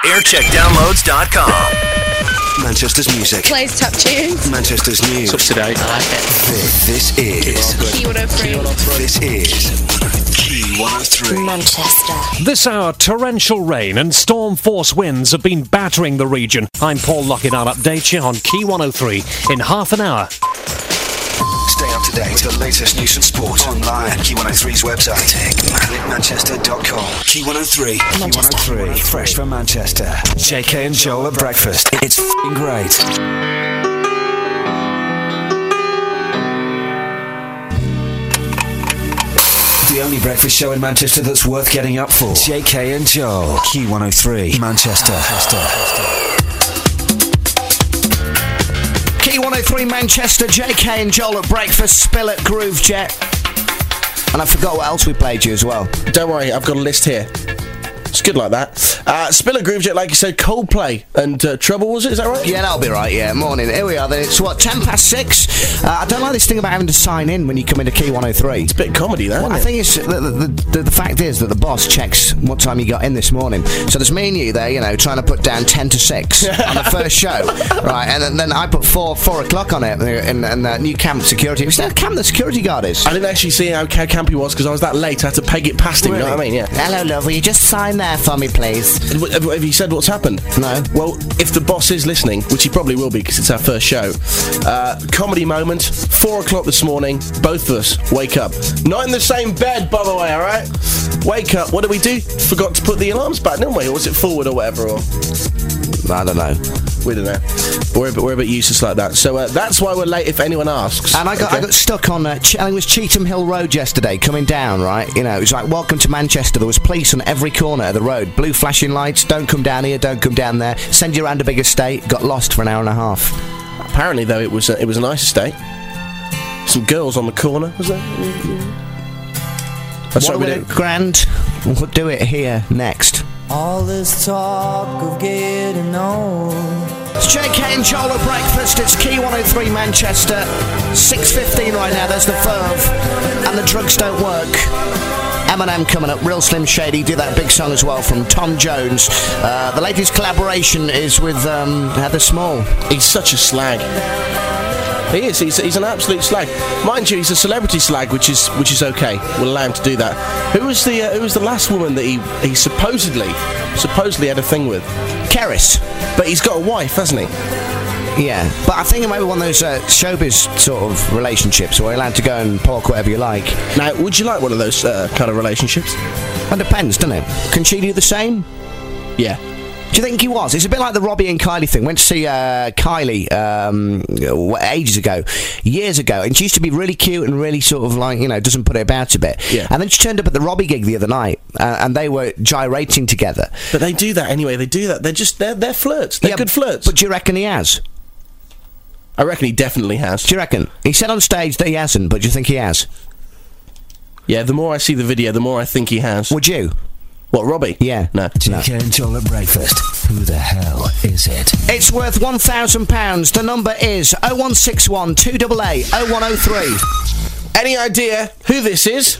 Aircheckdownloads.com. Manchester's music. Plays top tunes. Manchester's news. Up to date. I like it. This is Key 103. This is Key 103. Manchester. This hour, torrential rain and storm force winds have been battering the region. I'm Paul Lockett. I'll update you on Key 103 in half an hour. Stay up to date with the latest news and sport online at Key 103's website. Manchester.com. Key 103. Manchester. Key 103. Fresh from Manchester. JK and Joel at breakfast. It's f***ing great. The only breakfast show in Manchester that's worth getting up for. JK and Joel. Key 103. Manchester. Key 103 Manchester, JK and Joel at breakfast, Spill at Groove Jet. And I forgot what else we played you as well. Don't worry, I've got a list here. It's good like that. Spill at Groove Jet, like you said, Coldplay and Trouble, was it? Is that right? Yeah, that'll be right, yeah. Morning. Here we are then. It's, 6:10? I don't like this thing about having to sign in when you come into Key 103. It's a bit of comedy, that, Well, I isn't think it's the fact is that the boss checks what time you got in this morning. So there's me and you there, you know, trying to put down 10 to 6 on the first show, right? And then I put 4 o'clock on it, and new camp security. Is that camp the security guard is? I didn't actually see how camp he was because I was that late. I had to peg it past him. Really? You know what I mean? Yeah. Hello, love. Will you just sign there for me, please? Have you said what's happened? No. Well, if the boss is listening, which he probably will be because it's our first show, comedy moment, 4 o'clock this morning, both of us wake up. Not in the same bed, by the way, alright? Wake up, what did we do? Forgot to put the alarms back, didn't we? Or was it forward or whatever? Or I don't know. we don't know. We're a bit useless like that. So that's why we're late if anyone asks. And I got stuck on, I think it was Cheetham Hill Road yesterday, coming down, right? You know, it was like, welcome to Manchester. There was police on every corner of the road. Blue flashing lights, don't come down here, don't come down there. Send you around a big estate. Got lost for an hour and a half. Apparently, though, it was a nice estate. Some girls on the corner, was there? That's what we do. Grand. We'll do it here next. All this talk of getting old. It's JK and Joel at breakfast. It's Key 103 Manchester. 6:15 right now. There's the Verve. And the drugs don't work. Eminem coming up. Real Slim Shady. Do that big song as well from Tom Jones. The latest collaboration is with Heather Small. He's such a slag. He is. He's an absolute slag. Mind you, he's a celebrity slag, which is okay. We'll allow him to do that. Who was the last woman that he supposedly had a thing with? Keris. But he's got a wife, hasn't he? Yeah, but I think it might be one of those showbiz sort of relationships where you're allowed to go and pork whatever you like. Now, would you like one of those kind of relationships? Well, it depends, doesn't it? Can she do the same? Yeah. Do you think he was? It's a bit like the Robbie and Kylie thing. Went to see Kylie ages ago, years ago, and she used to be really cute and really sort of like, you know, doesn't put it about a bit. Yeah. And then she turned up at the Robbie gig the other night, and they were gyrating together. But they do that anyway. They do that. They're flirts. They're good flirts. But do you reckon he has? I reckon he definitely has. Do you reckon? He said on stage that he hasn't, but do you think he has? Yeah, the more I see the video, the more I think he has. Would you? What, Robbie? Yeah. No. JK and Joel at breakfast. Who the hell is it? It's worth £1,000. The number is 0161 288 0103. Any idea who this is?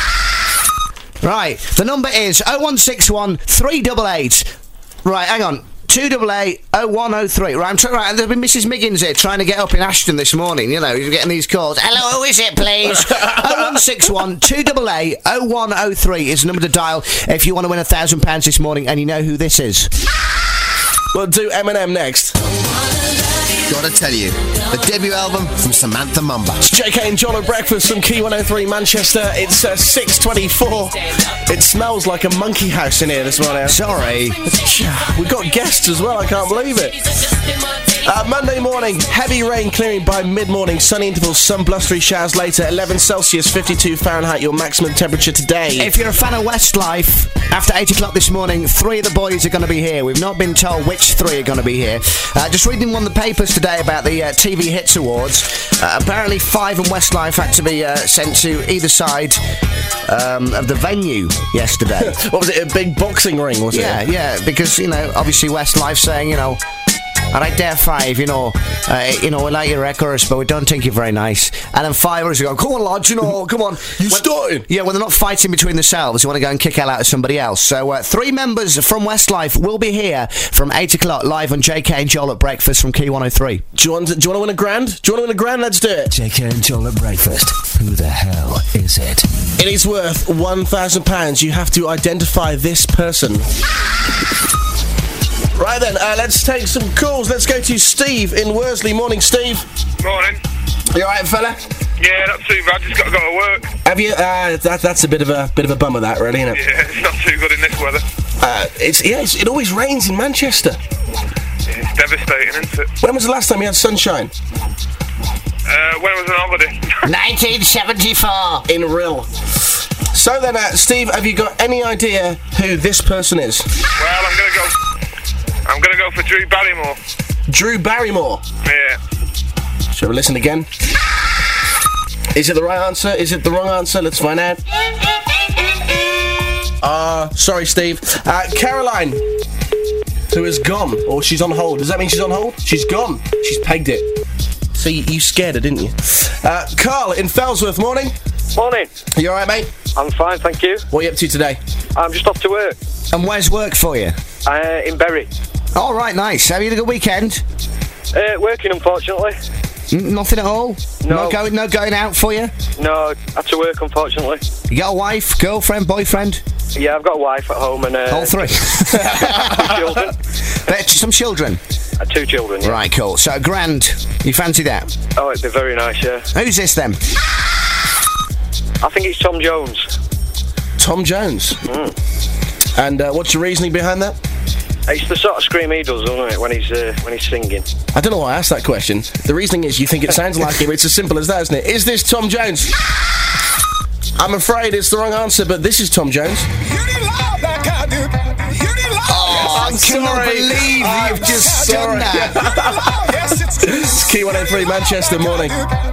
Right, the number is 0161 388. Right, hang on. 288 0103. Right, right, there's been Mrs. Miggins here trying to get up in Ashton this morning. You know, he's getting these calls. Hello, who is it, please? 0161 288 0103 is the number to dial if you want to win £1,000 this morning, and you know who this is. We'll do Eminem next. Gotta tell you, the debut album from Samantha Mumba. It's JK and John at breakfast from Key 103 Manchester. It's 6:24. It smells like a monkey house in here this morning. Sorry. We've got guests as well, I can't believe it. Monday morning, heavy rain clearing by mid-morning, sunny intervals, some blustery showers later, 11 Celsius, 52 Fahrenheit, your maximum temperature today. If you're a fan of Westlife, after 8 o'clock this morning, 3 of the boys are going to be here. We've not been told which 3 are going to be here. Just reading one of the papers today about the TV Hits Awards. Apparently 5 and Westlife had to be sent to either side of the venue yesterday. What was it, a big boxing ring, was it? Yeah, because, you know, obviously Westlife saying, you know, Alright, there 5, we like your records, but we don't think you're very nice. And then 5 others go, come on, lads, come on. You starting? Yeah, when they're not fighting between themselves, they want to go and kick hell out of somebody else. So 3 members from Westlife will be here from 8 o'clock live on JK and Joel at breakfast from Key 103. Do you want to win a grand? Do you want to win a grand? Let's do it. JK and Joel at breakfast. Who the hell is it? It is worth £1,000. You have to identify this person. Right then, let's take some calls. Let's go to Steve in Worsley. Morning, Steve. Morning. You alright, fella? Yeah, not too bad. Just got to go to work. Have you? That's a bit of a bummer, that really, isn't it? Yeah, it's not too good in this weather. It always rains in Manchester. Yeah, it's devastating, isn't it? When was the last time you had sunshine? When I was on holiday. 1974. In Rill. So then, Steve, have you got any idea who this person is? Well, I'm gonna go for Drew Barrymore. Drew Barrymore. Yeah. Shall we listen again? Is it the right answer? Is it the wrong answer? Let's find out. Sorry, Steve. Caroline, who is gone, or she's on hold. Does that mean she's on hold? She's gone. She's pegged it. So you scared her, didn't you? Carl in Fellsworth. Morning. Morning. You alright, mate? I'm fine, thank you. What are you up to today? I'm just off to work. And where's work for you? In Bury. All right, nice. Have you had a good weekend? Working, unfortunately. Nothing at all? No. No going out for you? No, had to work, unfortunately. You got a wife, girlfriend, boyfriend? Yeah, I've got a wife at home and... all 3? 2 children. Some children? 2 children, yeah. Right, cool. So, grand. You fancy that? Oh, it'd be very nice, yeah. Who's this, then? I think it's Tom Jones. Tom Jones? And what's your reasoning behind that? It's the sort of scream he does, isn't it, when he's singing. I don't know why I asked that question. The reasoning is you think it sounds like him. It's as simple as that, isn't it? Is this Tom Jones? I'm afraid it's the wrong answer, but this is Tom Jones. I cannot believe you've just done that. It's Key 103 Manchester. Morning.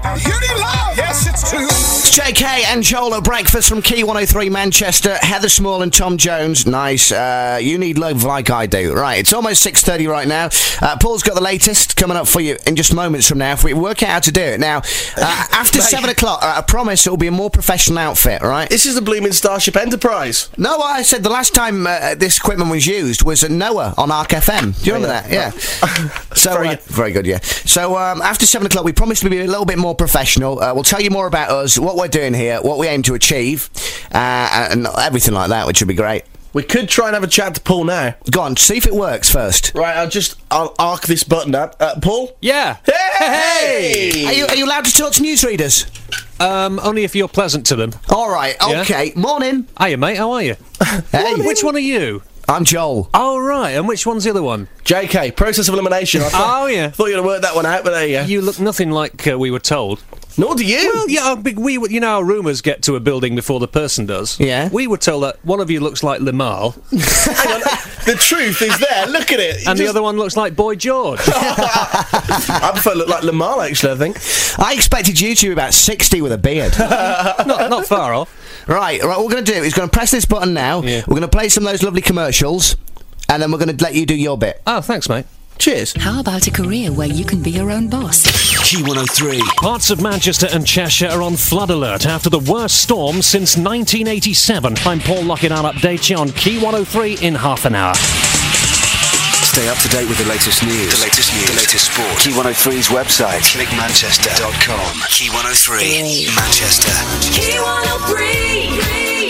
It's JK and Joel at breakfast from Key 103 Manchester. Heather Small and Tom Jones. Nice. You need love like I do. Right, it's almost 6:30 right now. Paul's got the latest coming up for you in just moments from now if we work out how to do it. Now, after 7 o'clock, I promise it will be a more professional outfit, right? This is the blooming Starship Enterprise. No, I said the last time this equipment was used was at Noah on Arc FM. Do you remember that? Yeah. So very good, yeah. So after 7 o'clock, we promised to be a little bit more professional. We'll tell you more about us, what we're doing here, what we aim to achieve, and everything like that, which would be great. We could try and have a chat to Paul now. Go on, see if it works first. Right, I'll arc this button up. Paul? Yeah. Hey! Are you allowed to talk to newsreaders? Only if you're pleasant to them. All right, okay. Yeah. Morning. Hiya, mate, how are you? Hey. Which one are you? I'm Joel. Oh, right, and which one's the other one? JK, process of elimination. Oh, yeah. Thought you'd have worked that one out, but there you go. You look nothing like we were told. Nor do you. Well, yeah, you know how rumours get to a building before the person does? Yeah. We were told that one of you looks like Limahl. Hang on, the truth is there, look at it. And the other one looks like Boy George. I prefer to look like Limahl, actually, I think. I expected you to be about 60 with a beard. not far off. Right, what we're going to do is going to press this button now. Yeah. We're going to play some of those lovely commercials, and then we're going to let you do your bit. Oh, thanks, mate. Cheers. How about a career where you can be your own boss? Key 103. Parts of Manchester and Cheshire are on flood alert after the worst storm since 1987. I'm Paul Lockett. I'll update you on Key 103 in half an hour. Stay up to date with the latest news. The latest sport. Key 103's website. ClickManchester.com. Key 103 Manchester. Key 103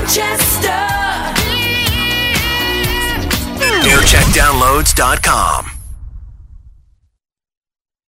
Manchester. NeoCheckDownloads.com.